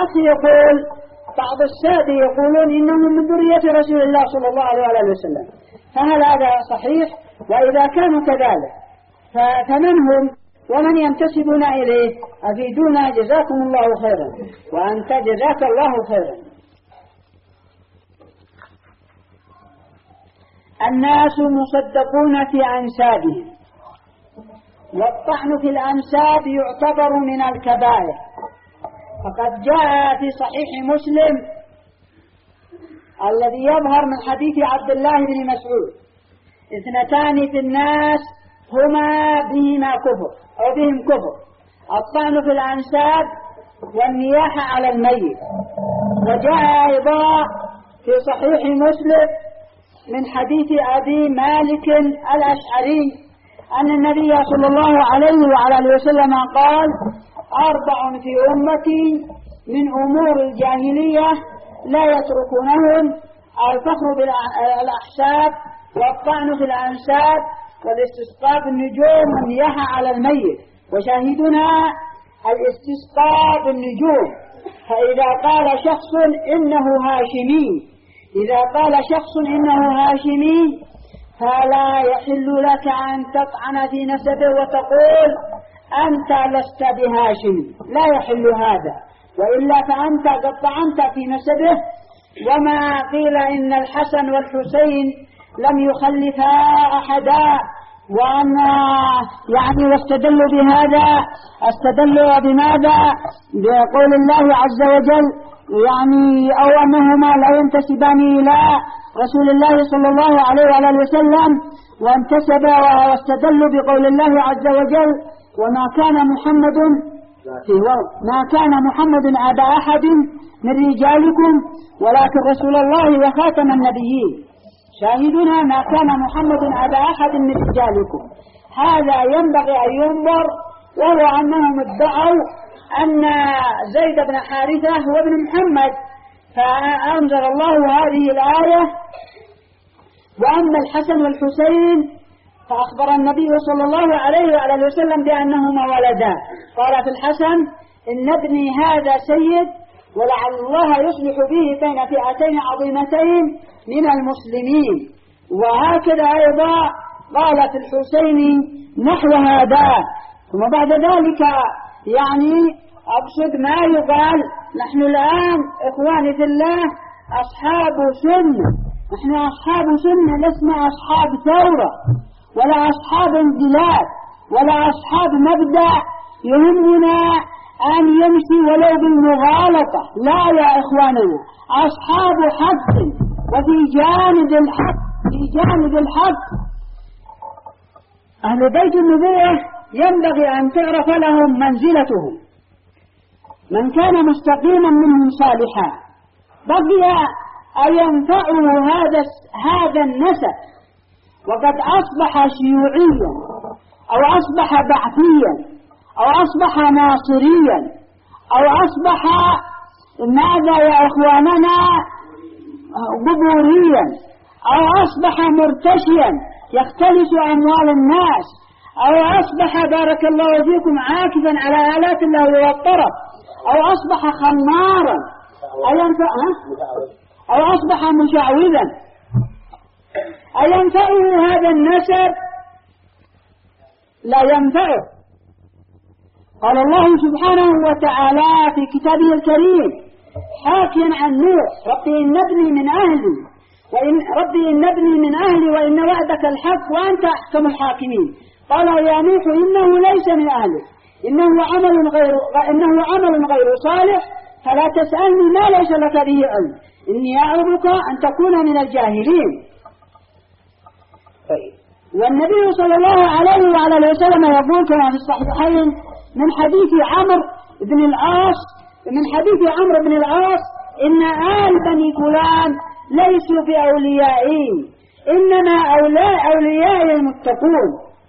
الأخ يقول بعض السادة يقولون إنهم من ذرية رسول الله صلى الله عليه وسلم، فهل هذا صحيح؟ وإذا كانوا كذلك فمن هم ومن ينتسبون إليه؟ أفيدونا جزاكم الله خيرا، وأنت جزاك الله خيرا. الناس مصدقون في أنسابهم، والطعن في الأنساب يعتبر من الكبائر، فقد جاء في صحيح مسلم الذي يظهر من حديث عبد الله بن مسعود: اثنتان في الناس هما بهما كفر أو بهم كفر، الطعن في الأنساب والنياحة على الميت. وجاء أيضا في صحيح مسلم من حديث أبي مالك الأشعري أن النبي صلى الله عليه وعلى وسلم قال: 4 في أمتي من أمور الجاهلية لا يتركونهن: الفخر بالأحساب، والطعن في الأنساب، والاستسقاء بالنجوم، والنياحة على الميت. وشاهدنا الاستسقاء بالنجوم. فإذا قال شخص إنه هاشمي، إذا قال شخص إنه هاشمي فلا يحل لك أن تطعن في نسبه وتقول أنت لست بهاشم، لا يحل هذا، وإلا فأنت قد طعنت في نسبه. وما قيل إن الحسن والحسين لم يخلفا أحدا، وأن يعني واستدلوا بهذا، استدلوا بماذا؟ بقول الله عز وجل يعني أو أنهما لا ينتسبان إلى رسول الله صلى الله عليه وآله وسلم، وانتسبا واستدلوا بقول الله عز وجل: وما كان محمد أبا أحد من رجالكم ولكن رسول الله وخاتم النبيين. شاهدنا ما كان محمد أبا أحد من رجالكم، هذا ينبغي أن ينظر. وهو أنهم ادعوا أن زيد بن حارثة هو ابن محمد، فأنزل الله هذه الآية: وأما الحسن والحسين فأخبر النبي صلى الله عليه وآله وسلم بأنهما ولدا. قال في الحسن: إن ابني هذا سيد، ولعل الله يصلح به بين فئتين عظيمتين من المسلمين. وهكذا أيضا قال في الحسين نحو هذا. ثم بعد ذلك يعني أقصد ما يقال: نحن الآن إخواني في الله أصحاب سنة، نحن أصحاب سنة، لسنا أصحاب ثورة ولا أصحاب انزلات ولا أصحاب مبدأ يهمنا أن يمشي ولو بالمغالطة. لا يا إخواننا، أصحاب حق، وفي جانب الحق أهل بيت النبوة ينبغي أن تعرف لهم منزلتهم. من كان مستقيما منهم صالحا بقي أن ينفعه هذا النسب، وقد أصبح شيوعيا أو أصبح بعثيا أو أصبح ناصريا أو أصبح ماذا يا إخواننا قبوريا، أو أصبح مرتشيا يختلس أموال الناس، أو أصبح بارك الله فيكم عاكفا على آلات الله والطرف، أو أصبح خمارا، أو أصبح مشعوذا. أينفعه هذا النسب؟ لا ينفعه. قال الله سبحانه وتعالى في كتابه الكريم حاكيا عن نوح: ربي إن ابني من أهلي وإن وعدك الحق وأنت أحكم الحاكمين. قال: يا نوح إنه ليس من أهلك، إنه عمل غير صالح، فلا تسألني ما ليس لك به علم، إني أعظك أن تكون من الجاهلين. والنبي صلى الله عليه وعلى وسلم يقول كما في الصحيحين من حديث عمرو بن العاص: إن آل بني فلان ليسوا بأوليائي، إنما أوليائي المتقون.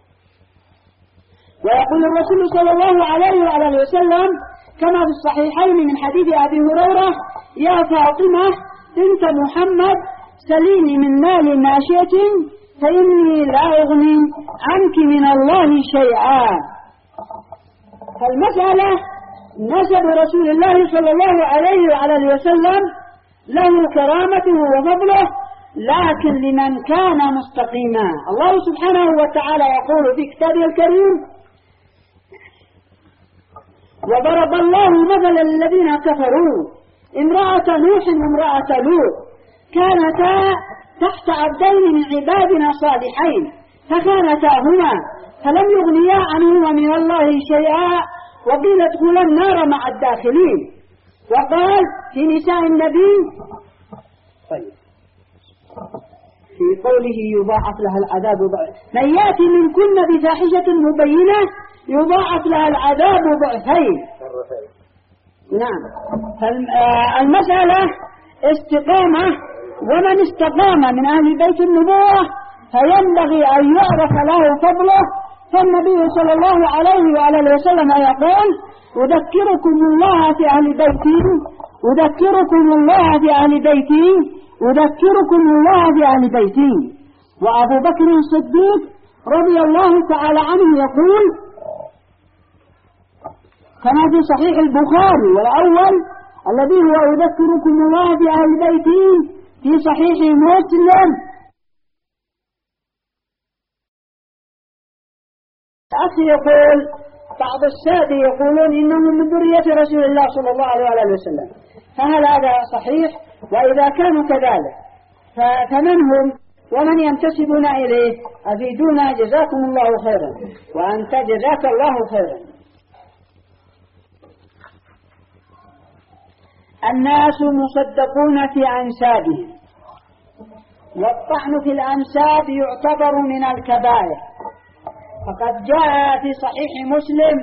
ويقول الرسول صلى الله عليه وعلى وسلم كما في الصحيحين من حديث أبي هريرة: يا فاطمة بنت محمد سليني من مال ما شئت فإني لا أغني عنك من الله شيئا. فالمسألة نسب رسول الله صلى الله عليه وعلى وسلم له كرامته وفضله، لكن لمن كان مستقيما. الله سبحانه وتعالى يقول في كتابه الكريم: وضرب الله مثلا للذين كفروا امرأة نوح وامرأة لوط كانتا تحت عبدين من عبادنا صالحين فخانتاهما فلم يغنيا عنهما من الله شيئا وقيل ادخلا النار مع الداخلين. وقال في نساء النبي في قوله يضاعف لها العذاب ضعف من يأتي منكن بفاحشة مبينة يضاعف لها العذاب ضعفين. نعم. فالمسألة استقامة، ومن استقام من أهل بيت النبوة فينبغي أن يعرف له فضله. فالنبي صلى الله عليه وآله وسلم يقول: أذكركم الله في أهل بيتي، أذكركم الله في أهل بيتي، أذكركم الله في أهل بيتي. وأبو بكر الصديق رضي الله تعالى عنه يقول كما في صحيح البخاري والأول الذي هو أذكركم الله في أهل بيتي في صحيح مسلم. أخي يقول بعض السادة يقولون إنهم من ذرية رسول الله صلى الله عليه وسلم، فهل هذا صحيح؟ وإذا كانوا كذلك فمن هم ومن ينتسبون إليه؟ أفيدونا جزاكم الله خيرا، وأنت جزاك الله خيرا. الناس مصدقون في أنسابهم، والطعن في الأنساب يعتبر من الكبائر. فقد جاء في صحيح مسلم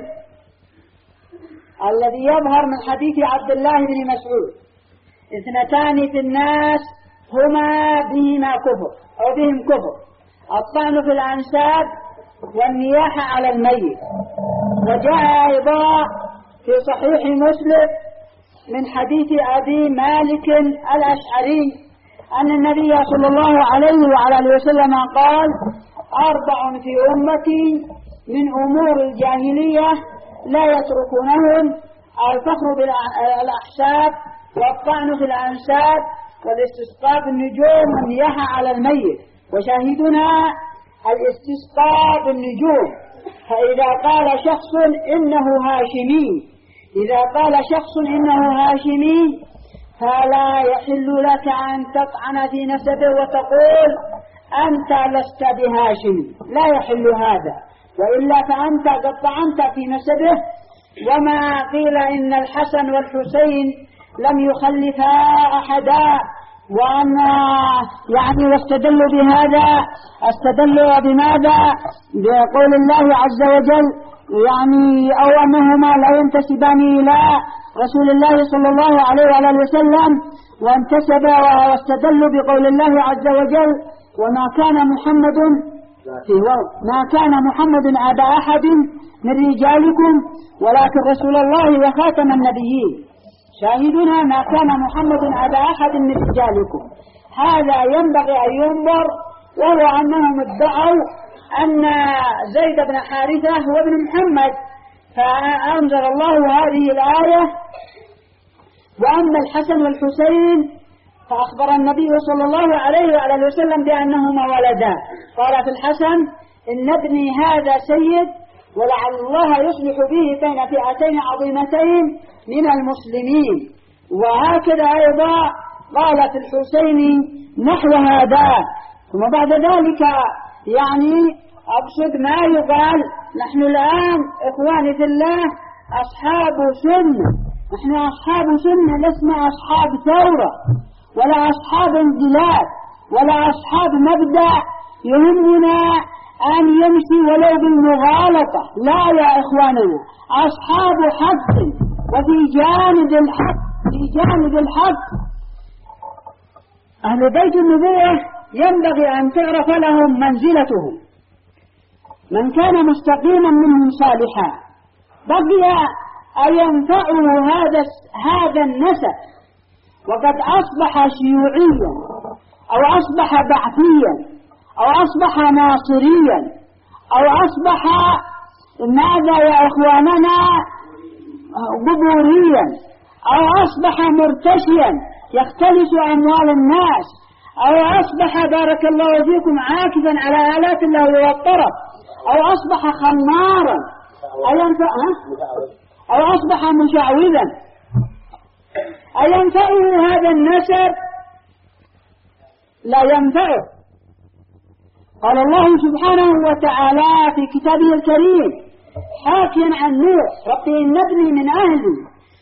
الذي يظهر من حديث عبد الله بن مسعود: اثنتان في الناس هما بهما كفر أو بهم كفر، الطعن في الأنساب والنياحة على الميت. وجاء أيضا في صحيح مسلم من حديث أبي مالك الأشعري أن النبي صلى الله عليه وعلى وسلم قال: 4 في أمتي من أمور الجاهلية لا يتركونهن: الفخر بالأحساب، والطعن في الأنساب، والاستسقاء بالنجوم، والنياحة على الميت. وشاهدنا الاستسقاء بالنجوم. فإذا قال شخص إنه هاشمي، إذا قال شخص إنه هاشمي فلا يحل لك أن تطعن في نسبه وتقول أنت لست بهاشمي، لا يحل هذا، وإلا فأنت قد طعنت في نسبه. وما قيل إن الحسن والحسين لم يخلفا أحدا، وأن واستدلوا بهذا، استدلوا بماذا؟ بقول الله عز وجل أو أنهما لا ينتسبان إلى رسول الله صلى الله عليه وآله وسلم، وانتسبا واستدلوا بقول الله عز وجل: وما كان محمد ما كان محمد أبا أحد من رجالكم ولكن رسول الله وخاتم النبيين. شاهدنا ما كان محمد أبا أحد من رجالكم. هذا ينبغي أن ينظر، وهو أنهم ادعوا أن زيد بن حارثة هو ابن محمد، فأنزل الله هذه الآية: وأما الحسن والحسين فأخبر النبي صلى الله عليه وآله وسلم بأنهما ولدا. قال في الحسن: إن ابني هذا سيد ولعل الله يصلح به بين فئتين عظيمتين من المسلمين. وهكذا أيضا قال في الحسين نحو هذا. ثم بعد ذلك أقصد ما يقال: نحن الآن إخواني في الله أصحاب سنة، نحن أصحاب سنة، لسنا أصحاب ثورة ولا أصحاب انزلات ولا أصحاب مبدأ يهمنا أن يمشي ولو بالمغالطة. لا يا إخواننا، أصحاب حق، وفي جانب الحق، في جانب الحق أهل بيت النبوة ينبغي أن تعرف لهم منزلتهم. من كان مستقيما منهم صالحا بقي أن ينفعه هذا النسب، وقد أصبح شيوعيا أو أصبح بعثيا أو أصبح ناصريا أو أصبح ماذا يا إخواننا قبوريا أو أصبح مرتشيا يختلس أموال الناس أو أصبح بارك الله فيكم عاكفا على آلات الله والطرف أو أصبح خمارا أو أصبح مشعوذا أينفعه هذا النسب؟ لا ينفعه. قال الله سبحانه وتعالى في كتابه الكريم حاكيا عن نوح ربي إن ابني من أهلي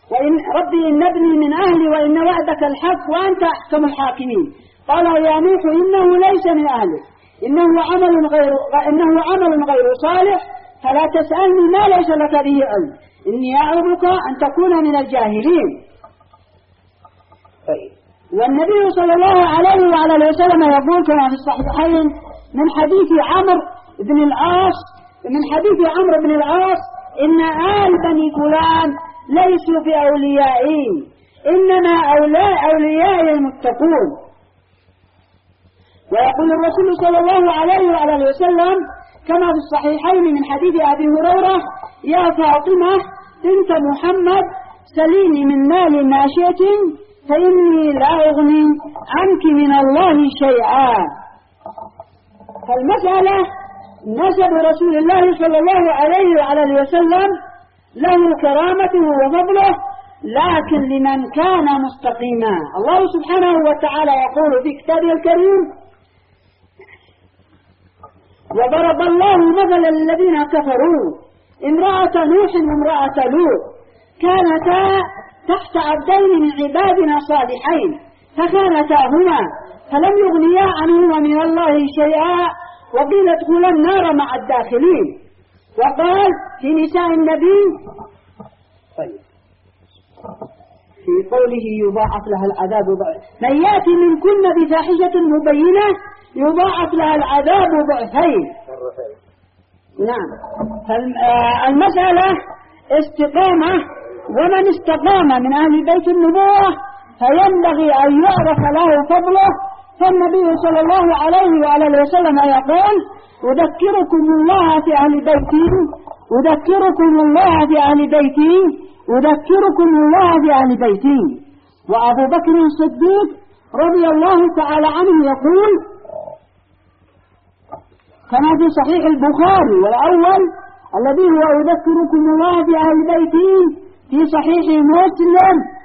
وإن وعدك الحق وأنت أحكم الحاكمين. قال يا نوح إنه ليس من أهلك إنه عمل غير صالح فلا تسألني ما ليس لك به علم إني أعظك أن تكون من الجاهلين. والنبي صلى الله عليه وعلى وسلم يقول كما في الصحيحين من حديث عمرو بن العاص إن آل بني فلان ليسوا بأوليائي إنما أوليائي المتقون. ويقول الرسول صلى الله عليه وعلى وسلم كما في الصحيحين من حديث أبي هريرة يا فاطمة بنت محمد سليني من مال ما شئت فإني لا أغني عنك من الله شيئا. فالمسألة نسب رسول الله صلى الله عليه وعلى وسلم له كرامته وفضله لكن لمن كان مستقيما. الله سبحانه وتعالى يقول في كتابه الكريم وضرب الله مثلا للذين كفروا امرأة نوح وامرأة لوط كانتا تحت عبدين من عبادنا صالحين فخانتاهما فلم يغنيا عنهما من الله شيئا وقيل ادخلا النار مع الداخلين. وقال في نساء النبي في قوله يضاعف لها العذاب من يأتي منكن بفاحشة مبينة يضاعف لها العذاب ضعفين. نعم. فالمسألة استقامة ومن استقام من أهل بيت النبوة فينبغي أن يعرف له فضله. فالنبي صلى الله عليه وعلى وسلم يقول أذكركم الله في أهل بيتي وأبو بكر الصديق رضي الله تعالى عنه يقول كما في صحيح البخاري والأول الذي هو أذكركم الله في أهل بيتي في صحيح مسلم